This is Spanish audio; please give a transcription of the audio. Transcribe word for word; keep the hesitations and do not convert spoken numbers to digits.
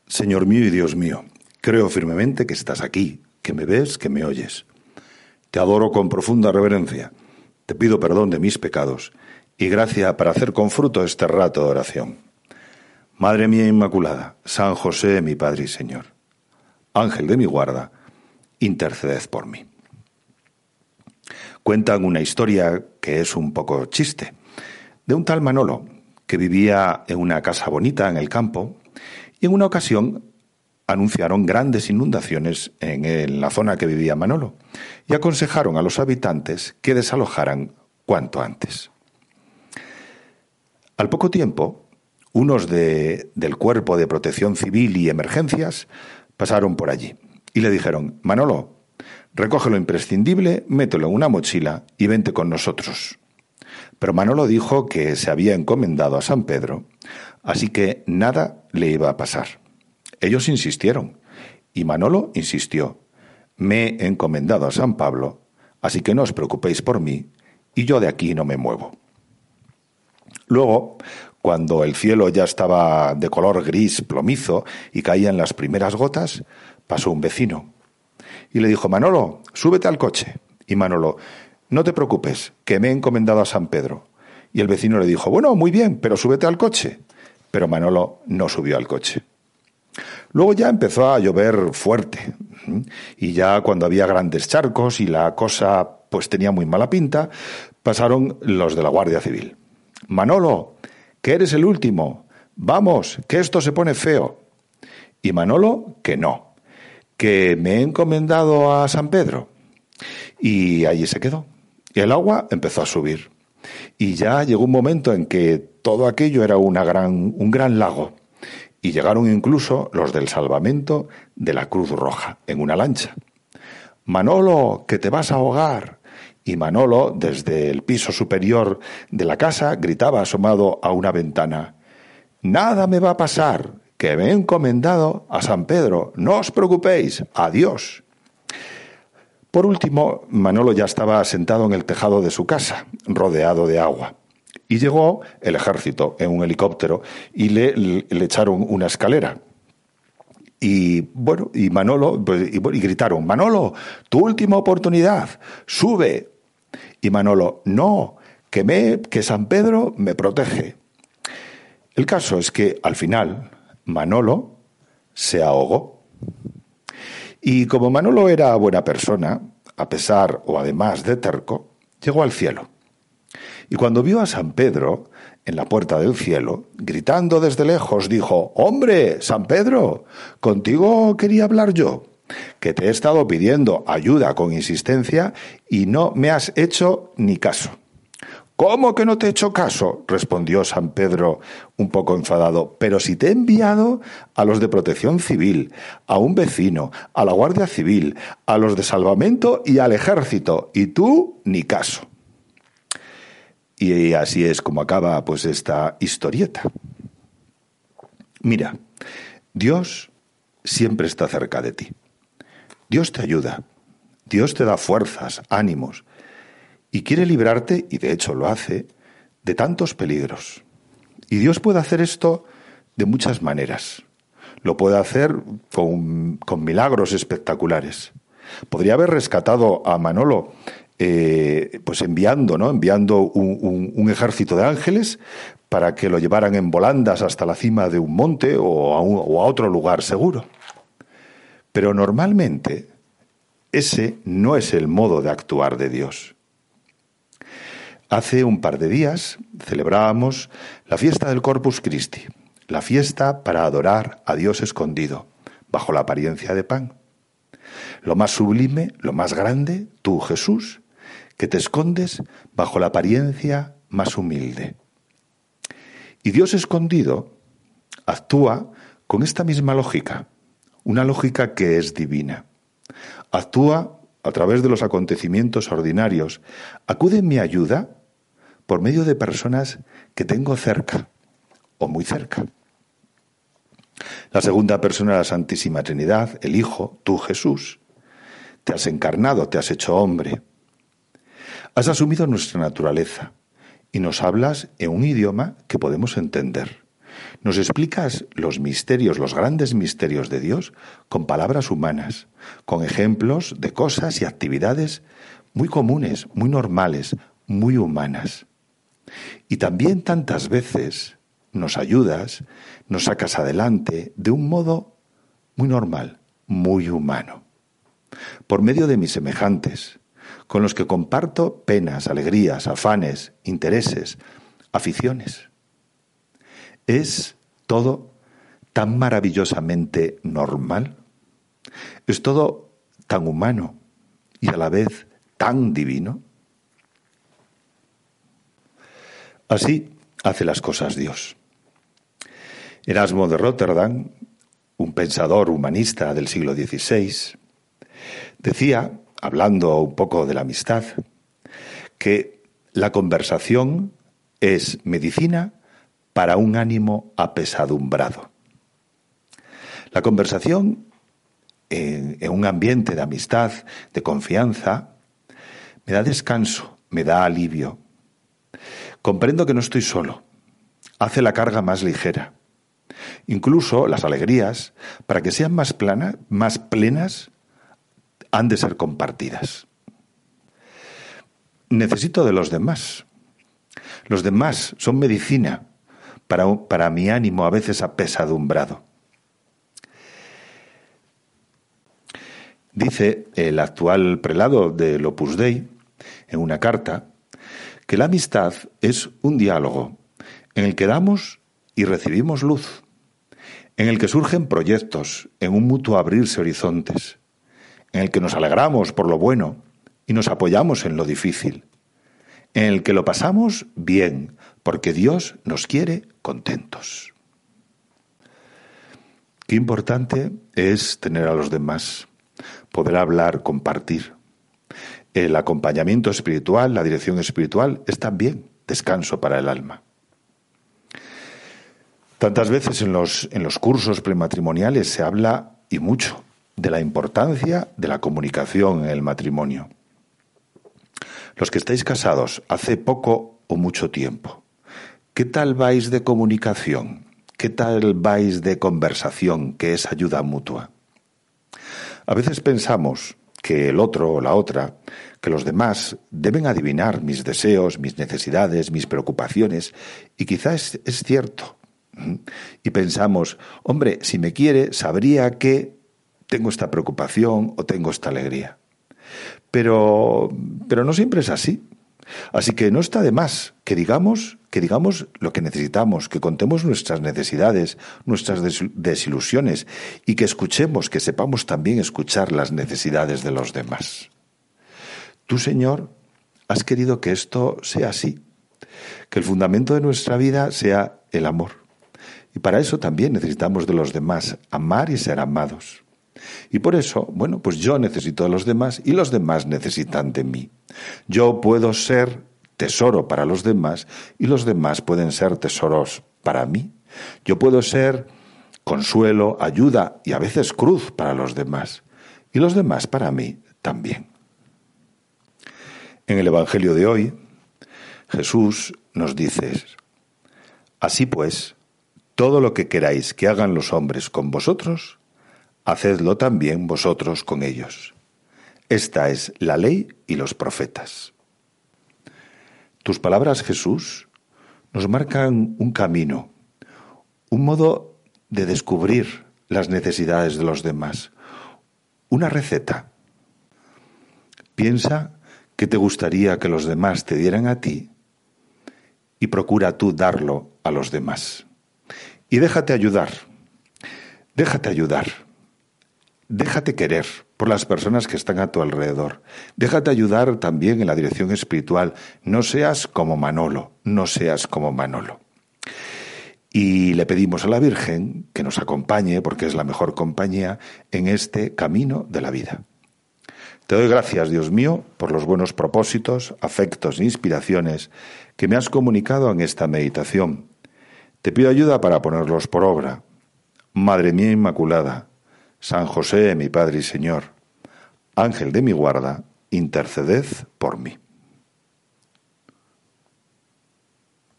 Señor mío y Dios mío, creo firmemente que estás aquí, que me ves, que me oyes. Te adoro con profunda reverencia. Te pido perdón de mis pecados y gracia para hacer con fruto este rato de oración. Madre mía Inmaculada, San José, mi Padre y Señor, Ángel de mi guarda, interceded por mí. Cuentan una historia que es un poco chiste, de un tal Manolo que vivía en una casa bonita en el campo y en una ocasión anunciaron grandes inundaciones en, en la zona que vivía Manolo y aconsejaron a los habitantes que desalojaran cuanto antes. Al poco tiempo, unos de, del Cuerpo de Protección Civil y Emergencias pasaron por allí y le dijeron: Manolo, recoge lo imprescindible, mételo en una mochila y vente con nosotros. Pero Manolo dijo que se había encomendado a San Pedro, así que nada le iba a pasar. Ellos insistieron, y Manolo insistió: me he encomendado a San Pablo, así que no os preocupéis por mí, y yo de aquí no me muevo. Luego, cuando el cielo ya estaba de color gris plomizo y caían las primeras gotas, pasó un vecino y le dijo: Manolo, súbete al coche. Y Manolo: no te preocupes, que me he encomendado a San Pedro. Y el vecino le dijo: bueno, muy bien, pero súbete al coche. Pero Manolo no subió al coche. Luego ya empezó a llover fuerte, y ya cuando había grandes charcos y la cosa pues tenía muy mala pinta, pasaron los de la Guardia Civil. Manolo, que eres el último, vamos, que esto se pone feo. Y Manolo, que no, que me he encomendado a San Pedro. Y allí se quedó. Y el agua empezó a subir. Y ya llegó un momento en que todo aquello era una gran, un gran lago. Y llegaron incluso los del salvamento de la Cruz Roja en una lancha. Manolo, que te vas a ahogar. Y Manolo, desde el piso superior de la casa, gritaba asomado a una ventana: nada me va a pasar, que me he encomendado a San Pedro, no os preocupéis, adiós. Por último, Manolo ya estaba sentado en el tejado de su casa, rodeado de agua. Y llegó el ejército en un helicóptero y le, le, le echaron una escalera. Y bueno, y Manolo, pues, y, y gritaron: Manolo, tu última oportunidad, sube. Y Manolo: no, que, me, que San Pedro me protege. El caso es que al final Manolo se ahogó. Y como Manolo era buena persona, a pesar o además de terco, llegó al cielo. Y cuando vio a San Pedro en la puerta del cielo, gritando desde lejos, dijo: ¡hombre, San Pedro, contigo quería hablar yo, que te he estado pidiendo ayuda con insistencia y no me has hecho ni caso! ¿Cómo que no te he hecho caso?, respondió San Pedro un poco enfadado. Pero si te he enviado a los de Protección Civil, a un vecino, a la Guardia Civil, a los de Salvamento y al Ejército, y tú ni caso. Y así es como acaba pues esta historieta. Mira, Dios siempre está cerca de ti. Dios te ayuda, Dios te da fuerzas, ánimos, y quiere librarte, y de hecho lo hace, de tantos peligros. Y Dios puede hacer esto de muchas maneras. Lo puede hacer con, con milagros espectaculares. Podría haber rescatado a Manolo eh, pues enviando, ¿no? enviando un, un, un ejército de ángeles para que lo llevaran en volandas hasta la cima de un monte o a, un, o a otro lugar seguro. Pero normalmente ese no es el modo de actuar de Dios. Hace un par de días celebrábamos la fiesta del Corpus Christi, la fiesta para adorar a Dios escondido, bajo la apariencia de pan. Lo más sublime, lo más grande, tú, Jesús, que te escondes bajo la apariencia más humilde. Y Dios escondido actúa con esta misma lógica, una lógica que es divina. Actúa a través de los acontecimientos ordinarios, acude en mi ayuda por medio de personas que tengo cerca o muy cerca. La segunda persona de la Santísima Trinidad, el Hijo, tú Jesús, te has encarnado, te has hecho hombre. Has asumido nuestra naturaleza y nos hablas en un idioma que podemos entender. Nos explicas los misterios, los grandes misterios de Dios con palabras humanas, con ejemplos de cosas y actividades muy comunes, muy normales, muy humanas. Y también tantas veces nos ayudas, nos sacas adelante de un modo muy normal, muy humano, por medio de mis semejantes, con los que comparto penas, alegrías, afanes, intereses, aficiones. ¿Es todo tan maravillosamente normal? ¿Es todo tan humano y a la vez tan divino? Así hace las cosas Dios. Erasmo de Róterdam, un pensador humanista del siglo dieciséis, decía, hablando un poco de la amistad, que la conversación es medicina para un ánimo apesadumbrado. La conversación en, en un ambiente de amistad, de confianza, me da descanso, me da alivio. Comprendo que no estoy solo, hace la carga más ligera. Incluso las alegrías, para que sean más, plana, más plenas, han de ser compartidas. Necesito de los demás. Los demás son medicina para, para mi ánimo a veces apesadumbrado. Dice el actual prelado del Opus Dei, en una carta, que la amistad es un diálogo en el que damos y recibimos luz, en el que surgen proyectos, en un mutuo abrirse horizontes, en el que nos alegramos por lo bueno y nos apoyamos en lo difícil, en el que lo pasamos bien, porque Dios nos quiere contentos. Qué importante es tener a los demás, poder hablar, compartir. El acompañamiento espiritual, la dirección espiritual, es también descanso para el alma. Tantas veces en los, en los cursos prematrimoniales se habla, y mucho, de la importancia de la comunicación en el matrimonio. Los que estáis casados hace poco o mucho tiempo, ¿qué tal vais de comunicación? ¿Qué tal vais de conversación, que es ayuda mutua? A veces pensamos que el otro o la otra, que los demás deben adivinar mis deseos, mis necesidades, mis preocupaciones, y quizás es, es cierto. Y pensamos, hombre, si me quiere, sabría que tengo esta preocupación o tengo esta alegría. Pero, pero no siempre es así. Así que no está de más que digamos, que digamos lo que necesitamos, que contemos nuestras necesidades, nuestras desilusiones y que escuchemos, que sepamos también escuchar las necesidades de los demás. Tú, Señor, has querido que esto sea así, que el fundamento de nuestra vida sea el amor. Y para eso también necesitamos de los demás, amar y ser amados. Y por eso, bueno, pues yo necesito de los demás y los demás necesitan de mí. Yo puedo ser tesoro para los demás y los demás pueden ser tesoros para mí. Yo puedo ser consuelo, ayuda y a veces cruz para los demás y los demás para mí también. En el Evangelio de hoy, Jesús nos dice, así pues, todo lo que queráis que hagan los hombres con vosotros, hacedlo también vosotros con ellos. Esta es la ley y los profetas. Tus palabras, Jesús, nos marcan un camino, un modo de descubrir las necesidades de los demás, una receta. Piensa qué te gustaría que los demás te dieran a ti y procura tú darlo a los demás. Y déjate ayudar, déjate ayudar. Déjate querer por las personas que están a tu alrededor. Déjate ayudar también en la dirección espiritual. No seas como Manolo, no seas como Manolo. Y le pedimos a la Virgen que nos acompañe, porque es la mejor compañía, en este camino de la vida. Te doy gracias, Dios mío, por los buenos propósitos, afectos e inspiraciones que me has comunicado en esta meditación. Te pido ayuda para ponerlos por obra. Madre mía Inmaculada, San José, mi Padre y Señor, Ángel de mi guarda, interceded por mí.